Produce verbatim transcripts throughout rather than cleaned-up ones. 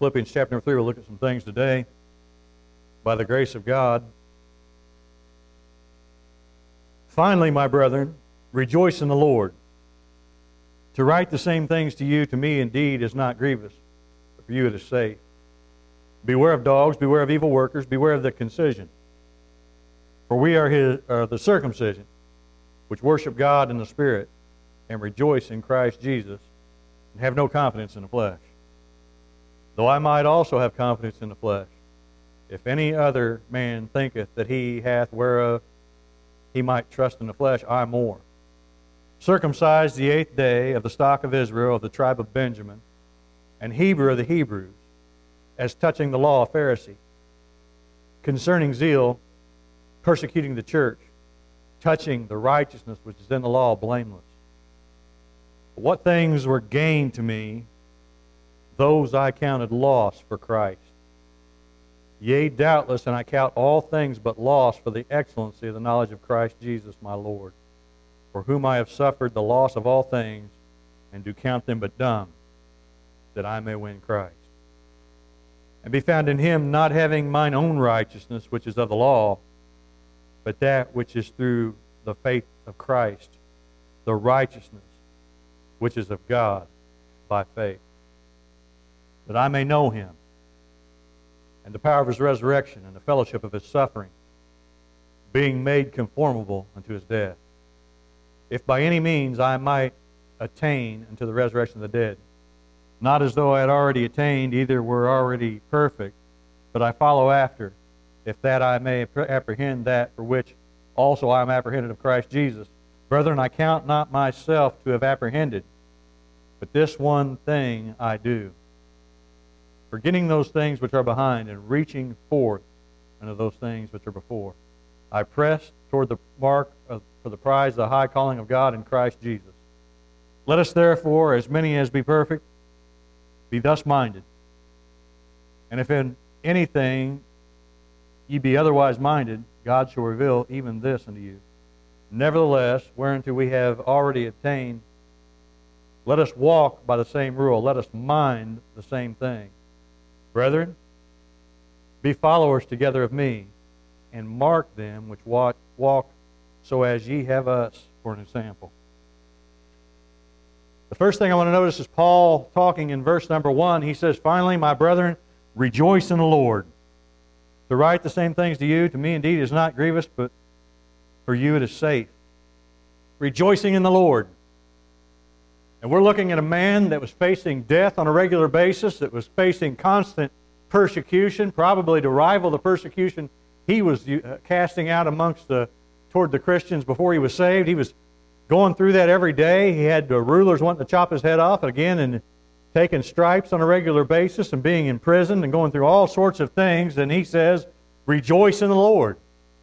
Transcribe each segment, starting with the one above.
Philippians chapter number three, we'll look at some things today by the grace of God. Finally, my brethren, rejoice in the Lord. To write the same things to you, to me indeed, is not grievous, but for you it is safe. Beware of dogs, beware of evil workers, beware of the concision. For we are his, uh, the circumcision, which worship God in the Spirit, and rejoice in Christ Jesus, and have no confidence in the flesh. Though I might also have confidence in the flesh, if any other man thinketh that he hath whereof he might trust in the flesh, I more. Circumcised the eighth day, of the stock of Israel, of the tribe of Benjamin, and Hebrew of the Hebrews, as touching the law, a Pharisee, concerning zeal, persecuting the church, touching the righteousness which is in the law, blameless. What things were gained to me, those I counted loss for Christ. Yea, doubtless, and I count all things but loss for the excellency of the knowledge of Christ Jesus my Lord, for whom I have suffered the loss of all things, and do count them but dung, that I may win Christ, and be found in him, not having mine own righteousness, which is of the law, but that which is through the faith of Christ, the righteousness which is of God by faith, that I may know him, and the power of his resurrection, and the fellowship of his suffering, being made conformable unto his death, if by any means I might attain unto the resurrection of the dead. Not as though I had already attained, either were already perfect, but I follow after, if that I may apprehend that for which also I am apprehended of Christ Jesus. Brethren, I count not myself to have apprehended, but this one thing I do, forgetting those things which are behind, and reaching forth unto those things which are before. I press toward the mark of, for the prize of the high calling of God in Christ Jesus. Let us therefore, as many as be perfect, be thus minded. And if in anything ye be otherwise minded, God shall reveal even this unto you. Nevertheless, whereunto we have already attained, let us walk by the same rule. Let us mind the same thing. Brethren, be followers together of me, and mark them which walk, walk so as ye have us for an example. The first thing I want to notice is Paul talking in verse number one. He says, finally, my brethren, rejoice in the Lord. To write the same things to you, to me indeed is not grievous, but for you it is safe. Rejoicing in the Lord. And we're looking at a man that was facing death on a regular basis, that was facing constant persecution, probably to rival the persecution he was casting out amongst the, toward the Christians before he was saved. He was going through that every day. He had the rulers wanting to chop his head off again, and taking stripes on a regular basis, and being imprisoned, and going through all sorts of things. And he says, rejoice in the Lord.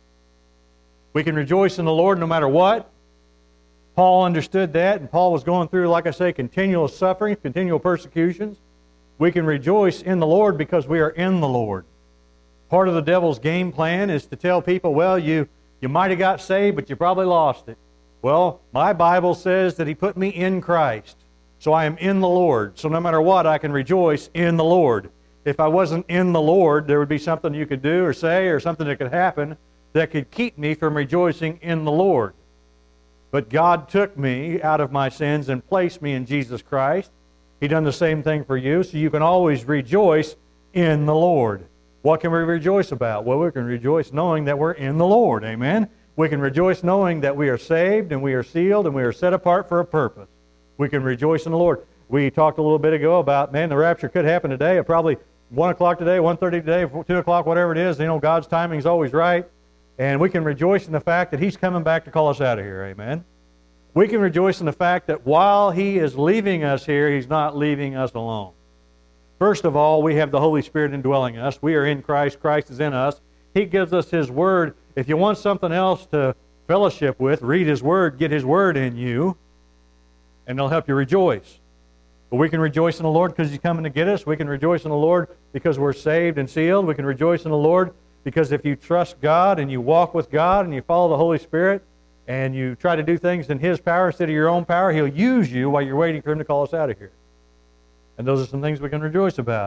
We can rejoice in the Lord no matter what. Paul understood that, and Paul was going through, like I say, continual suffering, continual persecutions. We can rejoice in the Lord because we are in the Lord. Part of the devil's game plan is to tell people, well, you, you might have got saved, but you probably lost it. Well, my Bible says that he put me in Christ, so I am in the Lord. So no matter what, I can rejoice in the Lord. If I wasn't in the Lord, there would be something you could do or say or something that could happen that could keep me from rejoicing in the Lord. But God took me out of my sins and placed me in Jesus Christ. He done the same thing for you, so you can always rejoice in the Lord. What can we rejoice about? Well, we can rejoice knowing that we're in the Lord. Amen? We can rejoice knowing that we are saved and we are sealed and we are set apart for a purpose. We can rejoice in the Lord. We talked a little bit ago about, man, the rapture could happen today, or probably one o'clock today, one thirty today, two o'clock, whatever it is. You know, God's timing is always right. And we can rejoice in the fact that He's coming back to call us out of here. Amen? We can rejoice in the fact that while He is leaving us here, He's not leaving us alone. First of all, we have the Holy Spirit indwelling us. We are in Christ. Christ is in us. He gives us His Word. If you want something else to fellowship with, read His Word, get His Word in you, and it'll help you rejoice. But we can rejoice in the Lord because He's coming to get us. We can rejoice in the Lord because we're saved and sealed. We can rejoice in the Lord because if you trust God and you walk with God and you follow the Holy Spirit and you try to do things in His power instead of your own power, He'll use you while you're waiting for Him to call us out of here. And those are some things we can rejoice about.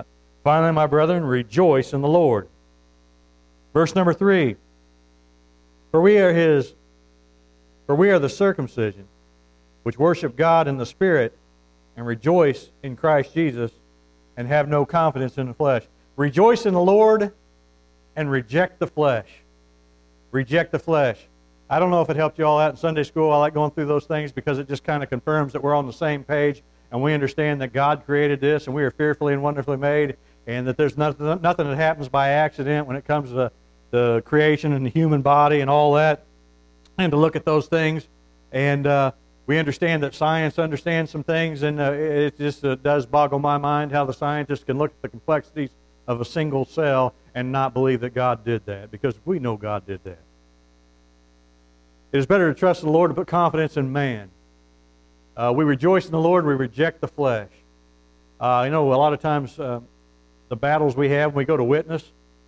Finally, my brethren, rejoice in the Lord. Verse number three. For we are his, for we are the circumcision, which worship God in the Spirit, and rejoice in Christ Jesus, and have no confidence in the flesh. Rejoice in the Lord, and reject the flesh. Reject the flesh. I don't know if it helped you all out in Sunday school. I like going through those things because it just kind of confirms that we're on the same page, and we understand that God created this, and we are fearfully and wonderfully made, and that there's nothing, nothing that happens by accident when it comes to the creation and the human body and all that, and to look at those things. And uh, we understand that science understands some things, and uh, it just uh, does boggle my mind how the scientists can look at the complexities of a single cell and not believe that God did that, because we know God did that. It is better to trust in the Lord to put confidence in man. Uh, we rejoice in the Lord, we reject the flesh. Uh, you know, a lot of times uh, the battles we have when we go to witness,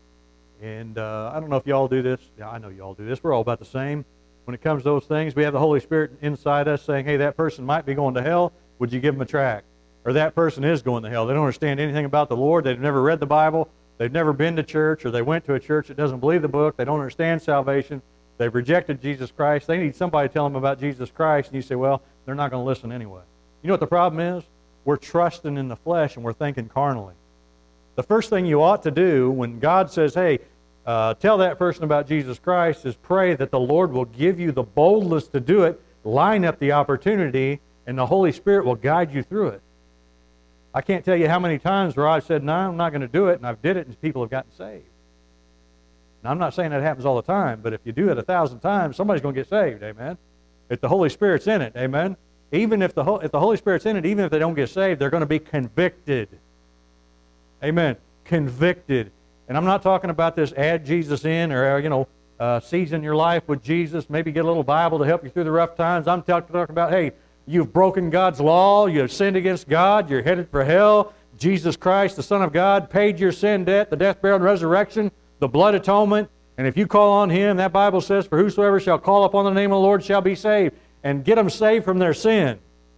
and uh, I don't know if you all do this. Yeah, I know you all do this. We're all about the same. When it comes to those things, we have the Holy Spirit inside us saying, hey, that person might be going to hell. Would you give them a tract? Or that person is going to hell. They don't understand anything about the Lord. They've never read the Bible. They've never been to church, or they went to a church that doesn't believe the book. They don't understand salvation. They've rejected Jesus Christ. They need somebody to tell them about Jesus Christ. And you say, well, they're not going to listen anyway. You know what the problem is? We're trusting in the flesh and we're thinking carnally. The first thing you ought to do when God says, hey, uh, tell that person about Jesus Christ, is pray that the Lord will give you the boldness to do it, line up the opportunity, and the Holy Spirit will guide you through it. I can't tell you how many times where I've said, no, I'm not going to do it, and I've did it, and people have gotten saved. Now, I'm not saying that happens all the time, but if you do it a thousand times, somebody's going to get saved, amen? If the Holy Spirit's in it, amen? Even if the, if the Holy Spirit's in it, even if they don't get saved, they're going to be convicted. Amen. Convicted. And I'm not talking about this add Jesus in, or, you know, uh, season your life with Jesus, maybe get a little Bible to help you through the rough times. I'm talk- talking about, hey, you've broken God's law, you've sinned against God, you're headed for hell. Jesus Christ, the Son of God, paid your sin debt, the death, burial, and resurrection, the blood atonement. And if you call on Him, that Bible says, for whosoever shall call upon the name of the Lord shall be saved. And get them saved from their sin.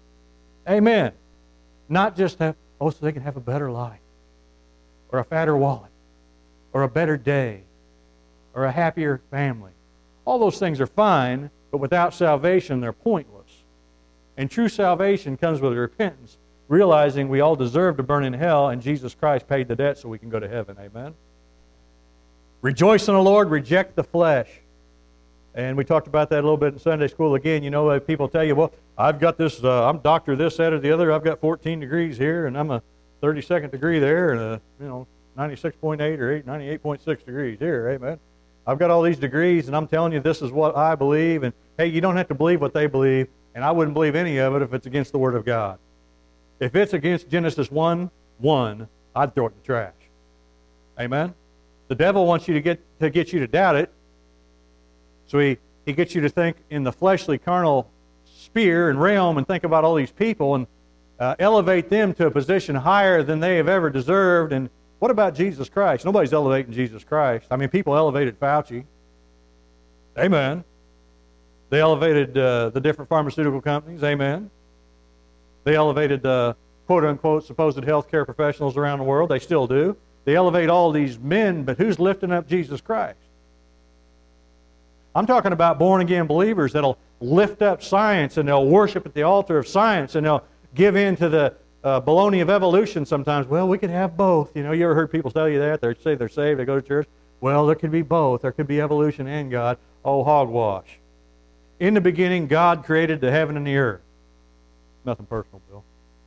Amen. Not just have, oh, so they can have a better life, or a fatter wallet, or a better day, or a happier family. All those things are fine, but without salvation, they're pointless. And true salvation comes with repentance, realizing we all deserve to burn in hell, and Jesus Christ paid the debt so we can go to heaven. Amen. Rejoice in the Lord, reject the flesh. And we talked about that a little bit in Sunday school. Again, you know, people tell you, well, I've got this, uh, I'm doctor this, that, or the other. I've got fourteen degrees here, and I'm a thirty-second degree there, and a, you know, ninety-six point eight or ninety-eight point six degrees here. Amen. I've got all these degrees, and I'm telling you this is what I believe. And, hey, you don't have to believe what they believe, and I wouldn't believe any of it if it's against the Word of God. If it's against Genesis one one, I'd throw it in the trash. Amen. The devil wants you to get to get you to doubt it. So he, he gets you to think in the fleshly, carnal sphere and realm and think about all these people and uh, elevate them to a position higher than they have ever deserved. And what about Jesus Christ? Nobody's elevating Jesus Christ. I mean, people elevated Fauci. Amen. They elevated uh, the different pharmaceutical companies. Amen. They elevated the quote-unquote supposed healthcare professionals around the world. They still do. They elevate all these men, but who's lifting up Jesus Christ? I'm talking about born-again believers that'll lift up science, and they'll worship at the altar of science, and they'll give in to the uh, baloney of evolution sometimes. Well, we can have both. You know, you ever heard people tell you that? They say they're saved, they go to church. Well, there could be both. There could be evolution and God. Oh, hogwash. In the beginning, God created the heaven and the earth. Nothing personal, Bill.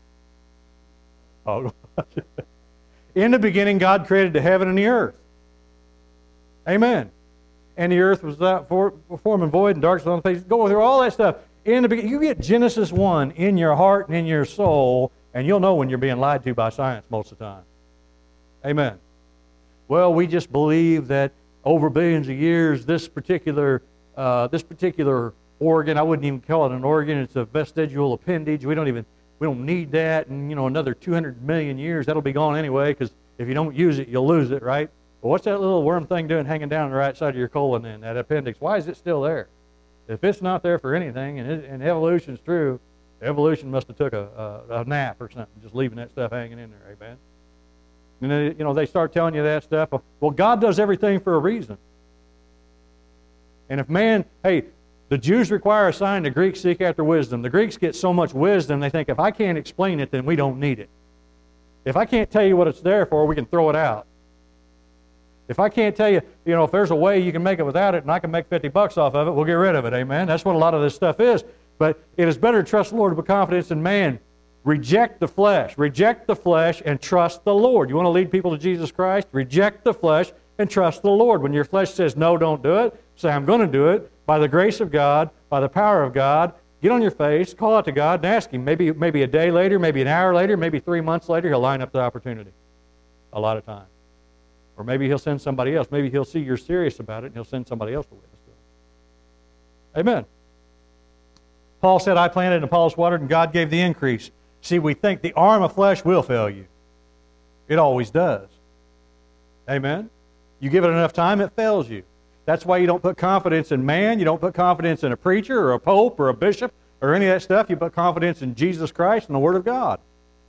Hogwash. In the beginning, God created the heaven and the earth. Amen. And the earth was without form and void, and darkness on the face. Go through all that stuff. In the beginning, you get Genesis one in your heart and in your soul, and you'll know when you're being lied to by science most of the time. Amen. Well, we just believe that over billions of years, this particular uh, this particular organ, I wouldn't even call it an organ. It's a vestigial appendage. We don't even we don't need that. And you know, another two hundred million years, that'll be gone anyway. Because if you don't use it, you'll lose it, right? Well, what's that little worm thing doing hanging down on the right side of your colon then, that appendix? Why is it still there? If it's not there for anything, and, it, and evolution's true, evolution must have took a, a, a nap or something, just leaving that stuff hanging in there, amen? And then, you know, they start telling you that stuff. Well, God does everything for a reason. And if man, hey, the Jews require a sign, the Greeks seek after wisdom. The Greeks get so much wisdom, they think if I can't explain it, then we don't need it. If I can't tell you what it's there for, we can throw it out. If I can't tell you, you know, if there's a way you can make it without it and I can make fifty bucks off of it, we'll get rid of it, amen? That's what a lot of this stuff is. But it is better to trust the Lord with confidence in man. Reject the flesh. Reject the flesh and trust the Lord. You want to lead people to Jesus Christ? Reject the flesh and trust the Lord. When your flesh says, no, don't do it, say, I'm going to do it. By the grace of God, by the power of God, get on your face, call out to God, and ask Him. Maybe, maybe a day later, maybe an hour later, maybe three months later, He'll line up the opportunity. A lot of times. Or maybe He'll send somebody else. Maybe He'll see you're serious about it, and He'll send somebody else to witness to it. Amen. Paul said, I planted and Apollos watered, and God gave the increase. See, we think the arm of flesh will fail you. It always does. Amen? You give it enough time, it fails you. That's why you don't put confidence in man. You don't put confidence in a preacher or a pope or a bishop or any of that stuff. You put confidence in Jesus Christ and the Word of God.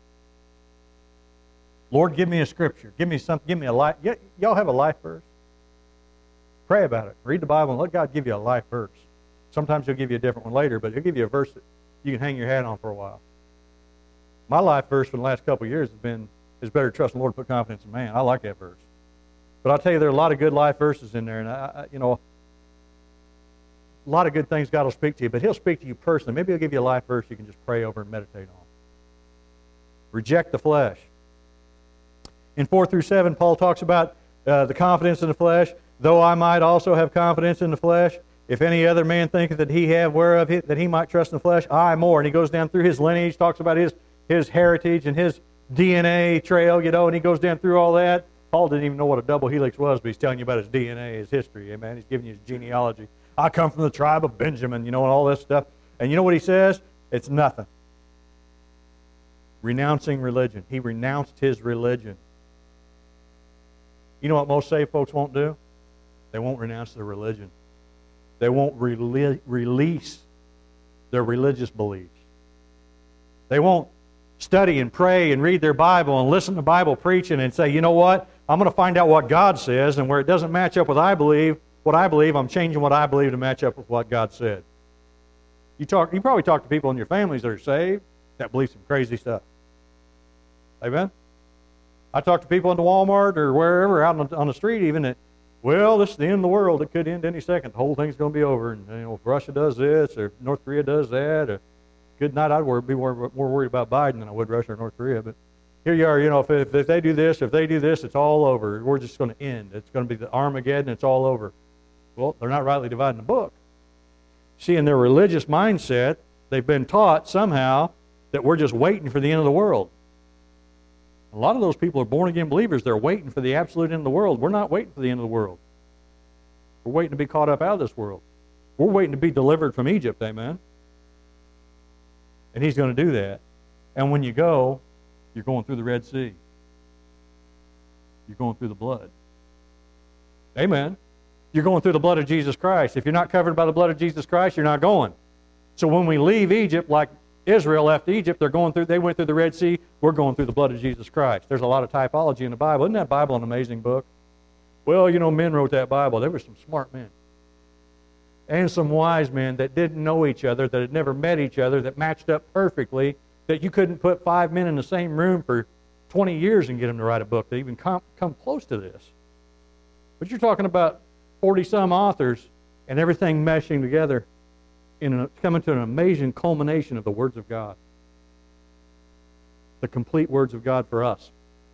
Lord, give me a scripture. Give me something. Give me a life. Y- y'all have a life verse? Pray about it. Read the Bible and let God give you a life verse. Sometimes He'll give you a different one later, but He'll give you a verse that you can hang your hat on for a while. My life verse for the last couple of years has been, it's better to trust the Lord and put confidence in man. I like that verse. But I'll tell you, there are a lot of good life verses in there, and, I, I, you know, a lot of good things God will speak to you, but He'll speak to you personally. Maybe He'll give you a life verse you can just pray over and meditate on. Reject the flesh. In four through seven, Paul talks about uh, the confidence in the flesh. Though I might also have confidence in the flesh, if any other man thinketh that he have whereof he, that he might trust in the flesh, I more. And he goes down through his lineage, talks about his his heritage and his D N A trail, you know, and he goes down through all that. Paul didn't even know what a double helix was, but he's telling you about his D N A, his history, amen. He's giving you his genealogy. I come from the tribe of Benjamin, you know, and all this stuff. And you know what he says? It's nothing. Renouncing religion. He renounced his religion. You know what most saved folks won't do? They won't renounce their religion. They won't rele- release their religious beliefs. They won't study and pray and read their Bible and listen to Bible preaching and say, you know what, I'm going to find out what God says, and where it doesn't match up with I believe, what I believe, I'm changing what I believe to match up with what God said. You talk, you probably talk to people in your families that are saved that believe some crazy stuff. Amen? I talk to people in the Walmart or wherever, out on the, on the street even, that, well, this is the end of the world. It could end any second. The whole thing's going to be over. And, you know, if Russia does this or North Korea does that, or good night, I'd be more, more worried about Biden than I would Russia or North Korea. But here you are, you know, if, if, if they do this, if they do this, it's all over. We're just going to end. It's going to be the Armageddon. It's all over. Well, they're not rightly dividing the book. See, in their religious mindset, they've been taught somehow that we're just waiting for the end of the world. A lot of those people are born-again believers. They're waiting for the absolute end of the world. We're not waiting for the end of the world. We're waiting to be caught up out of this world. We're waiting to be delivered from Egypt, amen? And He's going to do that. And when you go, you're going through the Red Sea. You're going through the blood. Amen. You're going through the blood of Jesus Christ. If you're not covered by the blood of Jesus Christ, you're not going. So when we leave Egypt, like Israel left Egypt, they're going through, they went through the Red Sea, we're going through the blood of Jesus Christ. There's a lot of typology in the Bible. Isn't that Bible an amazing book? Well, you know, men wrote that Bible. There were some smart men. And some wise men that didn't know each other, that had never met each other, that matched up perfectly, that you couldn't put five men in the same room for twenty years and get them to write a book that even come, come close to this. But you're talking about forty-some authors and everything meshing together, in a, coming to an amazing culmination of the words of God. The complete words of God for us.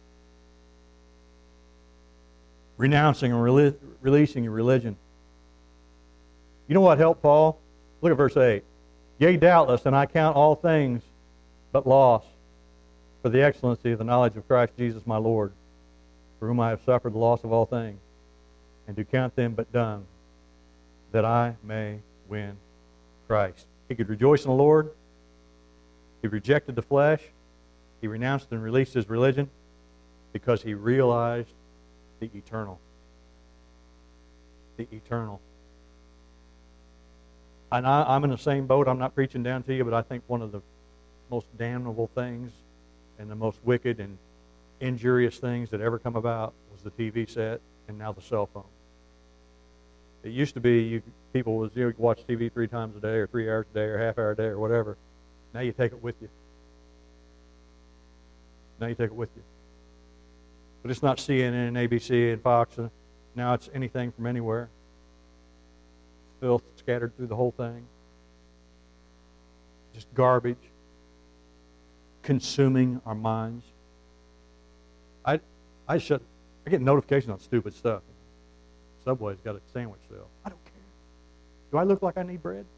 Renouncing and rele- releasing your religion. You know what helped Paul? Look at verse eight. Yea, doubtless, and I count all things but loss for the excellency of the knowledge of Christ Jesus my Lord, for whom I have suffered the loss of all things, and do count them but dung, that I may win Christ. He could rejoice in the Lord. He rejected the flesh. He renounced and released his religion because he realized the eternal. The eternal. And I, I'm in the same boat. I'm not preaching down to you, but I think one of the most damnable things and the most wicked and injurious things that ever come about was the T V set and now the cell phone. It used to be you people was you know, watch T V three times a day or three hours a day or half hour a day or whatever. Now you take it with you. Now you take it with you. But it's not C N N and A B C and Fox. And now it's anything from anywhere. Filth scattered through the whole thing. Just garbage. Consuming our minds. I I shut I get notifications on stupid stuff. Subway's got a sandwich sale. I don't care. Do I look like I need bread?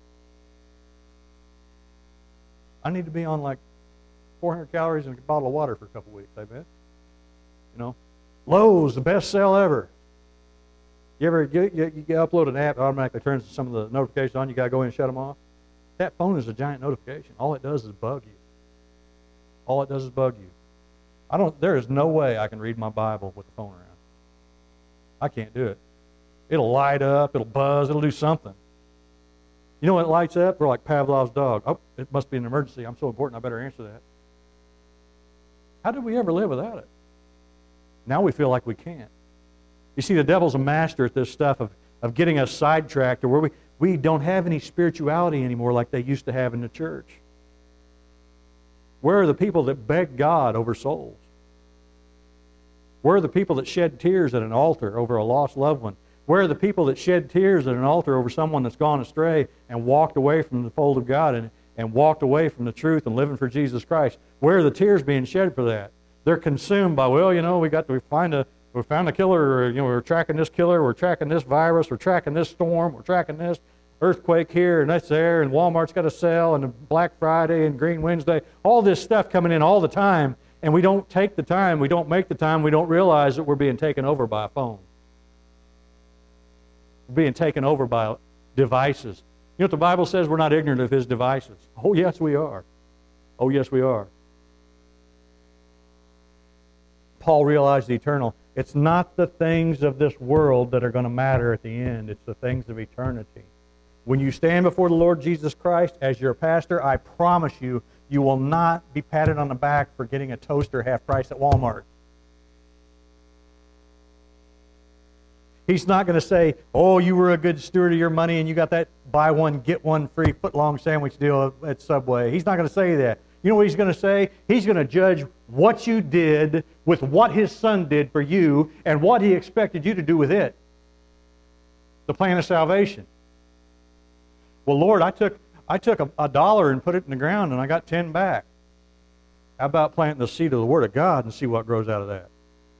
I need to be on like four hundred calories and a bottle of water for a couple weeks, I bet. You know, Lowe's, the best sale ever. You ever you, you, you upload an app, it automatically turns some of the notifications on. You got to go in and shut them off. That phone is a giant notification. All it does is bug you. All it does is bug you. I don't. There is no way I can read my Bible with the phone around. I can't do it. It'll light up. It'll buzz. It'll do something. You know what it lights up? We're like Pavlov's dog. Oh, it must be an emergency. I'm so important. I better answer that. How did we ever live without it? Now we feel like we can't. You see, the devil's a master at this stuff of, of getting us sidetracked to where we, we don't have any spirituality anymore like they used to have in the church. Where are the people that beg God over souls? Where are the people that shed tears at an altar over a lost loved one? Where are the people that shed tears at an altar over someone that's gone astray and walked away from the fold of God and, and walked away from the truth and living for Jesus Christ? Where are the tears being shed for that? They're consumed by, well, you know, we got to we find a we found a killer, or, you know, we're tracking this killer, we're tracking this virus, we're tracking this storm, we're tracking this earthquake here and that's there, and Walmart's got a sale, and Black Friday and Green Wednesday, all this stuff coming in all the time, and we don't take the time, we don't make the time, we don't realize that we're being taken over by a phone. We're being taken over by devices. You know what the Bible says? We're not ignorant of his devices. Oh, yes, we are. Oh, yes, we are. Paul realized the eternal. It's not the things of this world that are going to matter at the end. It's the things of eternity. When you stand before the Lord Jesus Christ as your pastor, I promise you, you will not be patted on the back for getting a toaster half price at Walmart. He's not going to say, oh, you were a good steward of your money and you got that buy one, get one free foot-long sandwich deal at Subway. He's not going to say that. You know what he's going to say? He's going to judge what you did with what his son did for you and what he expected you to do with it. The plan of salvation. Well, Lord, I took I took a, a dollar and put it in the ground and I got ten back. How about planting the seed of the Word of God and see what grows out of that?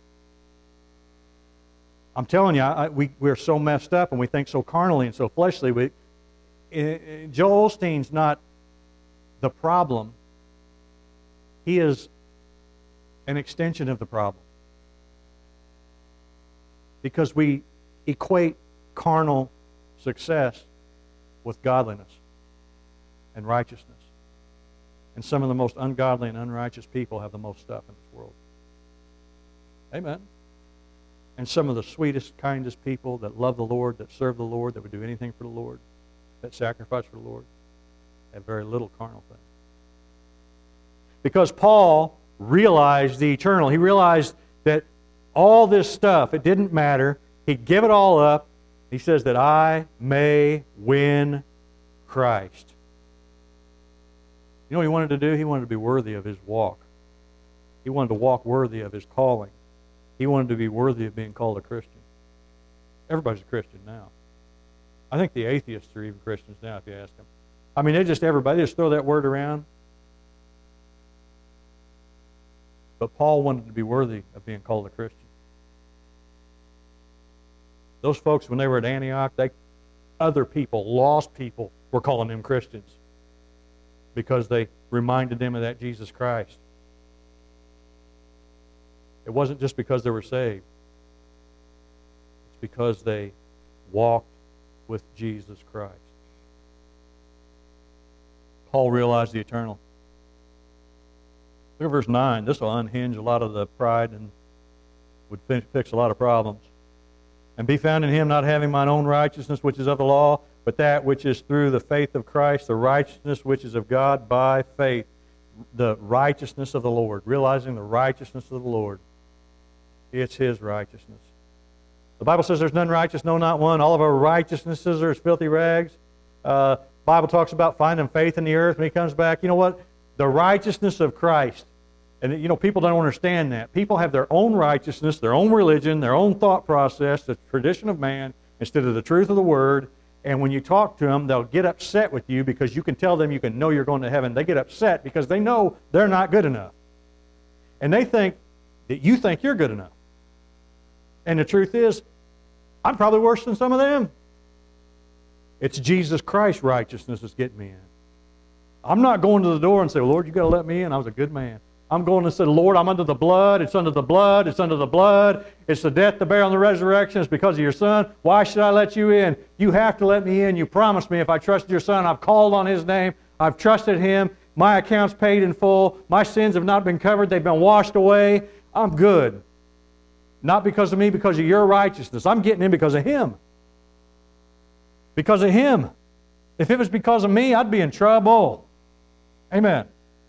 I'm telling you, I, we, we're so messed up and we think so carnally and so fleshly. We, uh, Joel Osteen's not the problem. He is an extension of the problem. Because we equate carnal success with godliness and righteousness. And some of the most ungodly and unrighteous people have the most stuff in this world. Amen. And some of the sweetest, kindest people that love the Lord, that serve the Lord, that would do anything for the Lord, that sacrifice for the Lord, have very little carnal things. Because Paul realized the eternal. He realized that all this stuff, it didn't matter. He'd give it all up. He says that I may win Christ. You know what he wanted to do? He wanted to be worthy of his walk. He wanted to walk worthy of his calling. He wanted to be worthy of being called a Christian. Everybody's a Christian now. I think the atheists are even Christians now, if you ask them. I mean, they just, everybody just throw that word around. But Paul wanted to be worthy of being called a Christian. Those folks, when they were at Antioch, they, other people, lost people, were calling them Christians because they reminded them of that Jesus Christ. It wasn't just because they were saved. It's because they walked with Jesus Christ. Paul realized the eternal. Look at verse nine. This will unhinge a lot of the pride and would fix a lot of problems. And be found in him, not having mine own righteousness, which is of the law, but that which is through the faith of Christ, the righteousness which is of God by faith, the righteousness of the Lord, realizing the righteousness of the Lord. It's His righteousness. The Bible says there's none righteous, no, not one. All of our righteousnesses are as filthy rags. Uh, Bible talks about finding faith in the earth when He comes back. You know what? The righteousness of Christ. And, you know, people don't understand that. People have their own righteousness, their own religion, their own thought process, the tradition of man, instead of the truth of the Word. And when you talk to them, they'll get upset with you because you can tell them you can know you're going to heaven. They get upset because they know they're not good enough. And they think that you think you're good enough. And the truth is, I'm probably worse than some of them. It's Jesus Christ's righteousness that's getting me in. I'm not going to the door and say, Lord, you got to let me in. I was a good man. I'm going to say, Lord, I'm under the blood. It's under the blood. It's under the blood. It's the death, the burial, and the resurrection. It's because of your Son. Why should I let you in? You have to let me in. You promised me if I trusted your Son, I've called on His name. I've trusted Him. My account's paid in full. My sins have not been covered. They've been washed away. I'm good. Not because of me, because of your righteousness. I'm getting in because of Him. Because of Him. If it was because of me, I'd be in trouble. Amen.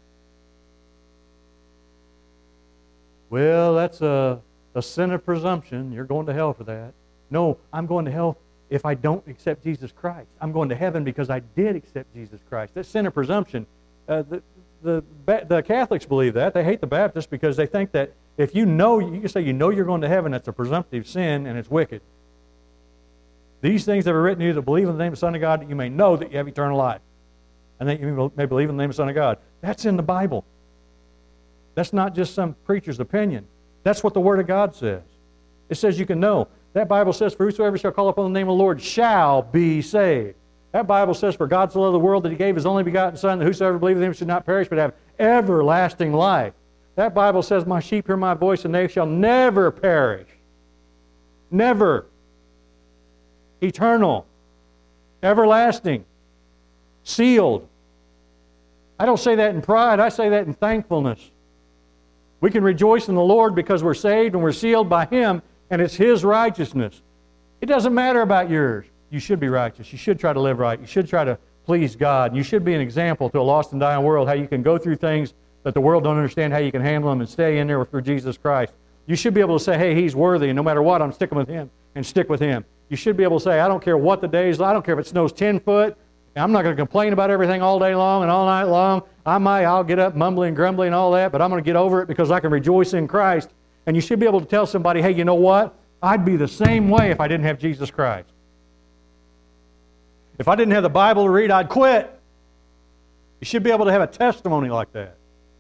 Well, that's a, a sin of presumption. You're going to hell for that. No, I'm going to hell if I don't accept Jesus Christ. I'm going to heaven because I did accept Jesus Christ. That's sin of presumption. Uh, the, the, the Catholics believe that. They hate the Baptists because they think that if you know, you can say you know you're going to heaven, that's a presumptive sin and it's wicked. These things that are written to you that believe in the name of the Son of God, that you may know that you have eternal life. And that you may believe in the name of the Son of God. That's in the Bible. That's not just some preacher's opinion. That's what the Word of God says. It says you can know. That Bible says, for whosoever shall call upon the name of the Lord shall be saved. That Bible says, for God so loved the world that He gave His only begotten Son, that whosoever believeth in Him should not perish but have everlasting life. That Bible says, my sheep hear my voice and they shall never perish. Never. Eternal. Everlasting. Sealed. I don't say that in pride. I say that in thankfulness. We can rejoice in the Lord because we're saved and we're sealed by Him, and it's His righteousness. It doesn't matter about yours. You should be righteous. You should try to live right. You should try to please God. You should be an example to a lost and dying world, how you can go through things that the world don't understand, how you can handle them and stay in there for Jesus Christ. You should be able to say, hey, He's worthy, and no matter what, I'm sticking with Him, and stick with Him. You should be able to say, I don't care what the days, I don't care if it snows ten foot, I'm not going to complain about everything all day long and all night long. I might, I'll get up mumbling, grumbling, and all that, but I'm going to get over it because I can rejoice in Christ. And you should be able to tell somebody, hey, you know what? I'd be the same way if I didn't have Jesus Christ. If I didn't have the Bible to read, I'd quit. You should be able to have a testimony like that.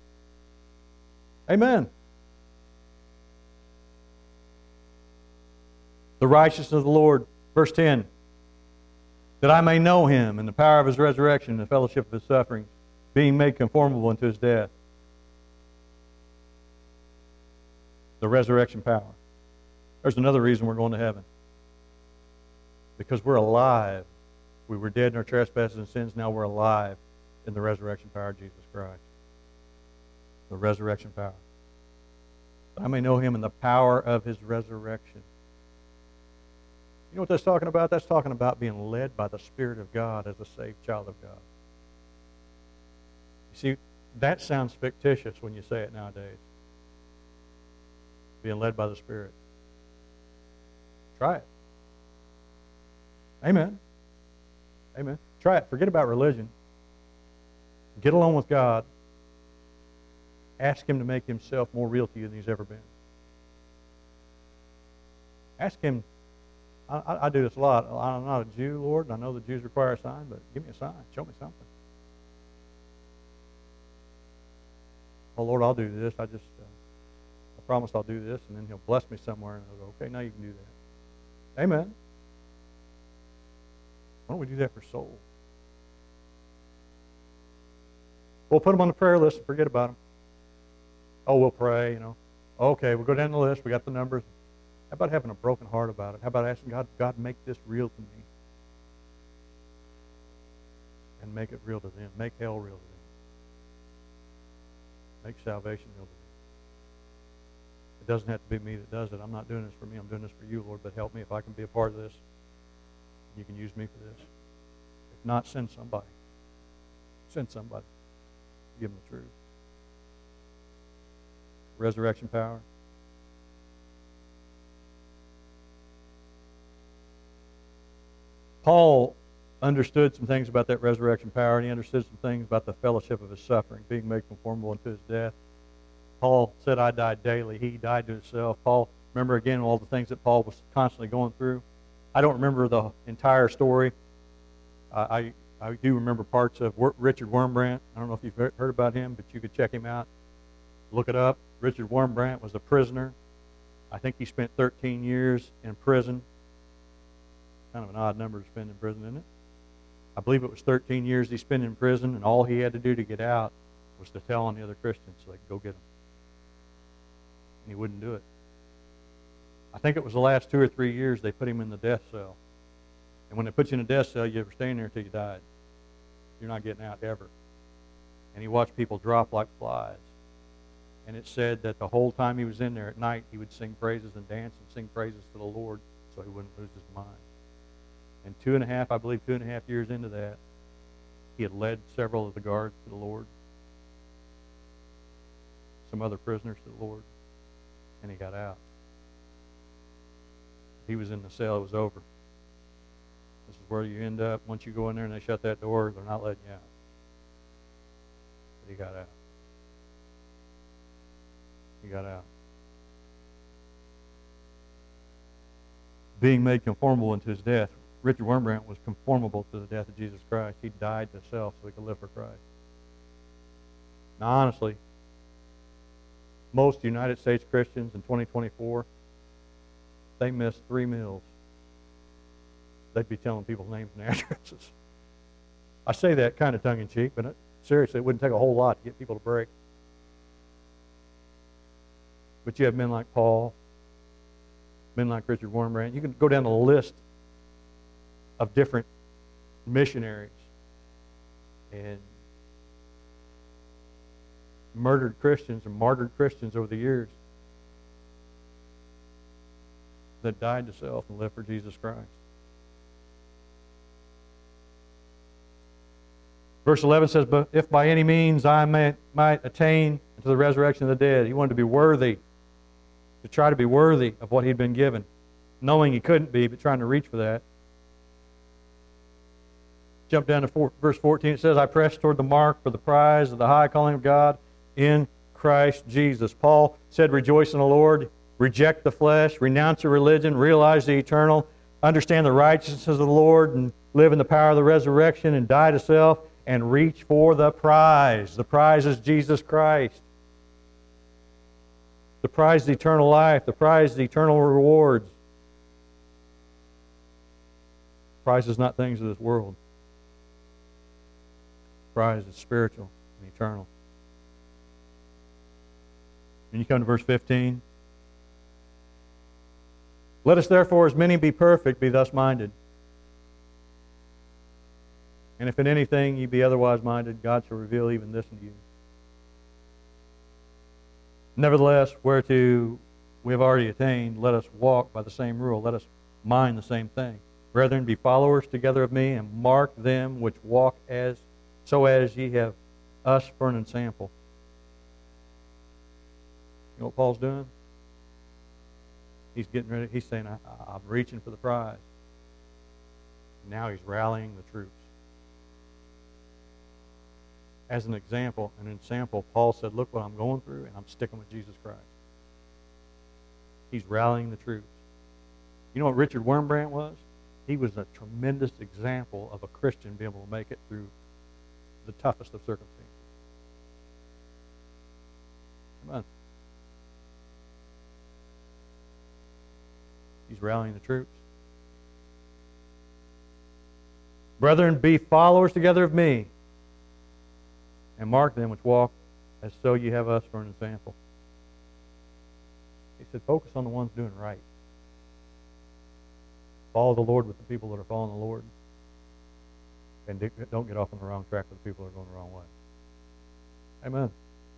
Amen. The righteousness of the Lord, verse ten. That I may know Him and the power of His resurrection and the fellowship of His sufferings, being made conformable unto His death. The resurrection power. There's another reason we're going to heaven. Because we're alive. We were dead in our trespasses and sins. Now we're alive in the resurrection power of Jesus Christ. The resurrection power. That I may know Him and the power of His resurrection. You know what that's talking about? That's talking about being led by the Spirit of God as a saved child of God. You see, that sounds fictitious when you say it nowadays. Being led by the Spirit. Try it. Amen. Amen. Try it. Forget about religion. Get alone with God. Ask Him to make Himself more real to you than He's ever been. Ask Him. I, I do this a lot. I'm not a Jew, Lord, and I know the Jews require a sign, but give me a sign. Show me something. Oh, Lord, I'll do this. I just, uh, I promise I'll do this, and then He'll bless me somewhere, and I'll go, okay, now you can do that. Amen. Why don't we do that for souls? We'll put them on the prayer list and forget about them. Oh, we'll pray, you know. Okay, we'll go down the list. We got the numbers. How about having a broken heart about it? How about asking God, God, make this real to me? And make it real to them. Make hell real to them. Make salvation real to them. It doesn't have to be me that does it. I'm not doing this for me. I'm doing this for you, Lord, but help me if I can be a part of this. You can use me for this. If not, send somebody. Send somebody. Give them the truth. Resurrection power. Paul understood some things about that resurrection power, and he understood some things about the fellowship of his suffering, being made conformable unto his death. Paul said, I died daily. He died to himself. Paul, remember again all the things that Paul was constantly going through. I don't remember the entire story. Uh, I I do remember parts of Richard Wurmbrand. I don't know if you've heard about him, but you could check him out. Look it up. Richard Wurmbrand was a prisoner. I think he spent thirteen years in prison. Kind of an odd number to spend in prison, isn't it? I believe it was thirteen years he spent in prison, and all he had to do to get out was to tell on the other Christians so they could go get him. And he wouldn't do it. I think it was the last two or three years they put him in the death cell. And when they put you in a death cell, you were staying there until you died. You're not getting out ever. And he watched people drop like flies. And it said that the whole time he was in there at night, he would sing praises and dance and sing praises to the Lord so he wouldn't lose his mind. And two and a half, I believe two and a half years into that, he had led several of the guards to the Lord, some other prisoners to the Lord, and he got out. He was in the cell, it was over. This is where you end up. Once you go in there and they shut that door, they're not letting you out. But he got out. He got out. Being made conformable into his death. Richard Wurmbrand was conformable to the death of Jesus Christ. He died to self so he could live for Christ. Now, honestly, most United States Christians in twenty twenty-four, they miss three meals. They'd be telling people's names and addresses. I say that kind of tongue-in-cheek, but it, seriously, it wouldn't take a whole lot to get people to break. But you have men like Paul, men like Richard Wurmbrand. You can go down the list of different missionaries and murdered Christians and martyred Christians over the years that died to self and lived for Jesus Christ. Verse eleven says, but if by any means I may, might attain to the resurrection of the dead. He wanted to be worthy, to try to be worthy of what he'd been given, knowing he couldn't be, but trying to reach for that. Jump down to four, verse fourteen. It says, I press toward the mark for the prize of the high calling of God in Christ Jesus. Paul said, rejoice in the Lord, reject the flesh, renounce your religion, realize the eternal, understand the righteousness of the Lord, and live in the power of the resurrection, and die to self, and reach for the prize. The prize is Jesus Christ. The prize is eternal life. The prize is eternal rewards. The prize is not things of this world. The prize is spiritual and eternal. And you come to verse fifteen. Let us therefore, as many be perfect, be thus minded. And if in anything ye be otherwise minded, God shall reveal even this unto you. Nevertheless, whereto we have already attained, let us walk by the same rule. Let us mind the same thing. Brethren, be followers together of me, and mark them which walk as so as ye have us for an ensample. You know what Paul's doing? He's getting ready. He's saying, I, I'm reaching for the prize. Now he's rallying the troops. As an example, an example, Paul said, look what I'm going through, and I'm sticking with Jesus Christ. He's rallying the troops. You know what Richard Wurmbrand was? He was a tremendous example of a Christian being able to make it through the toughest of circumstances. Come on. He's rallying the troops. Brethren, be followers together of me, and mark them which walk as so you have us for an example. He said, focus on the ones doing right. Follow the Lord with the people that are following the Lord. And don't get off on the wrong track with the people that are going the wrong way. Amen.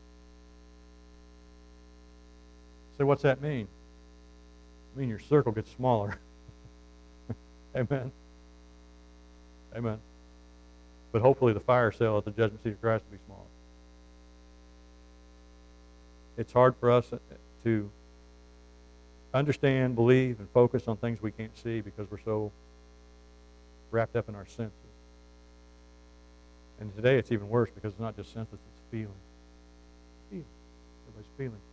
So what's that mean? I mean your circle gets smaller. Amen. Amen. But hopefully the fire cell at the judgment seat of Christ will be smaller. It's hard for us to understand, believe, and focus on things we can't see because we're so wrapped up in our senses. And today it's even worse because it's not just senses, it's feeling. Feeling. Everybody's feeling.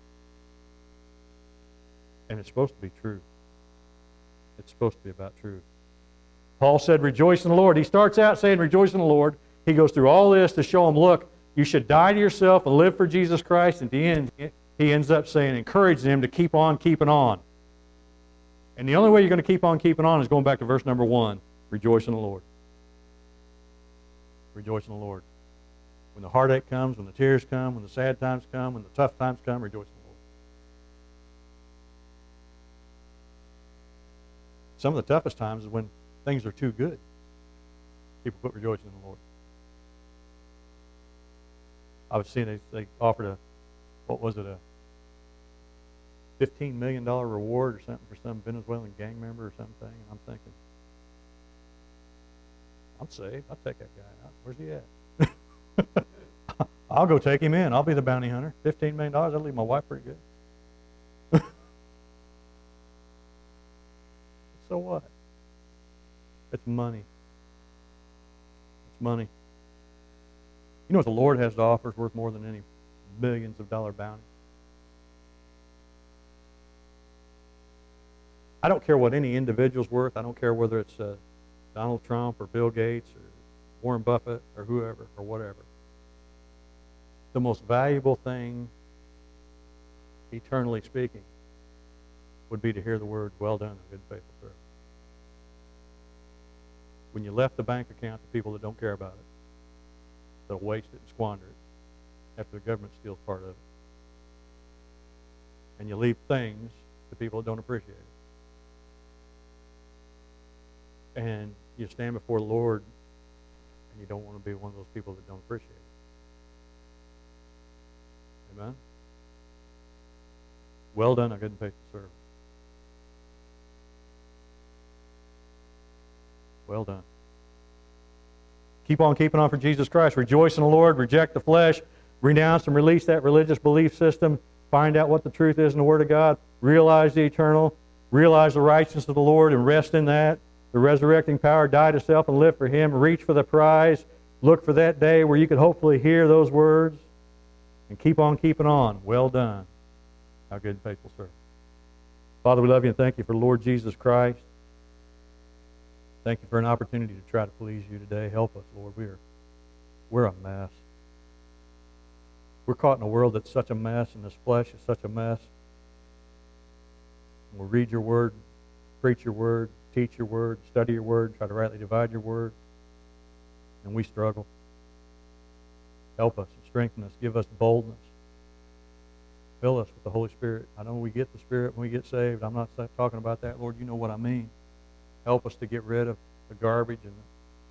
And it's supposed to be true. It's supposed to be about truth. Paul said, rejoice in the Lord. He starts out saying, rejoice in the Lord. He goes through all this to show them, look, you should die to yourself and live for Jesus Christ. At the end, he ends up saying, encourage them to keep on keeping on. And the only way you're going to keep on keeping on is going back to verse number one, rejoice in the Lord. Rejoice in the Lord. When the heartache comes, when the tears come, when the sad times come, when the tough times come, rejoice in the Lord. Some of the toughest times is when things are too good. People put rejoicing in the Lord. I was seeing they, they offered a, what was it, a fifteen million dollars reward or something for some Venezuelan gang member or something. And I'm thinking, I'm saved. I'll take that guy out. Where's he at? I'll go take him in. I'll be the bounty hunter. fifteen million dollars, I'll leave my wife pretty good. So what? It's money. It's money. You know what the Lord has to offer is worth more than any millions of dollar bounty. I don't care what any individual's worth. I don't care whether it's uh, Donald Trump or Bill Gates or Warren Buffett or whoever or whatever. The most valuable thing, eternally speaking, would be to hear the word, well done, good and faithful servant. When you left the bank account to people that don't care about it, they'll waste it and squander it after the government steals part of it. And you leave things to people that don't appreciate it. And you stand before the Lord and you don't want to be one of those people that don't appreciate it. Amen? Well done, a good and faithful servant. Well done. Keep on keeping on for Jesus Christ. Rejoice in the Lord. Reject the flesh. Renounce and release that religious belief system. Find out what the truth is in the Word of God. Realize the eternal. Realize the righteousness of the Lord and rest in that. The resurrecting power. Die to self and live for Him. Reach for the prize. Look for that day where you could hopefully hear those words. And keep on keeping on. Well done, our good and faithful servant. Father, we love you and thank you for the Lord Jesus Christ. Thank you for an opportunity to try to please you today. Help us, Lord. We are, we're a mess. We're caught in a world that's such a mess, and this flesh is such a mess. And we'll read your word, preach your word, teach your word, study your word, try to rightly divide your word, and we struggle. Help us and strengthen us. Give us boldness. Fill us with the Holy Spirit. I know we get the Spirit when we get saved. I'm not talking about that, Lord. You know what I mean. Help us to get rid of the garbage and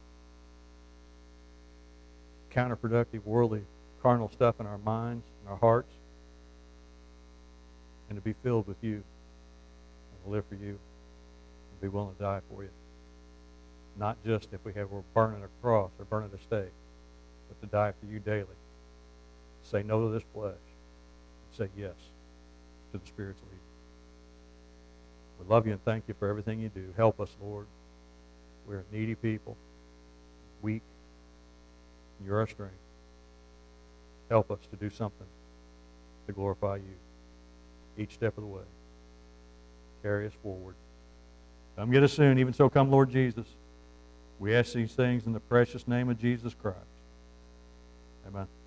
the counterproductive, worldly, carnal stuff in our minds and our hearts, and to be filled with you, and to live for you, and be willing to die for you. Not just if we have we're burning a cross or burning a stake, but to die for you daily. Say no to this flesh, and say yes to the Spirit's leading. We love you and thank you for everything you do. Help us, Lord. We're needy people, weak. You're our strength. Help us to do something to glorify you each step of the way. Carry us forward. Come get us soon. Even so, come, Lord Jesus. We ask these things in the precious name of Jesus Christ. Amen.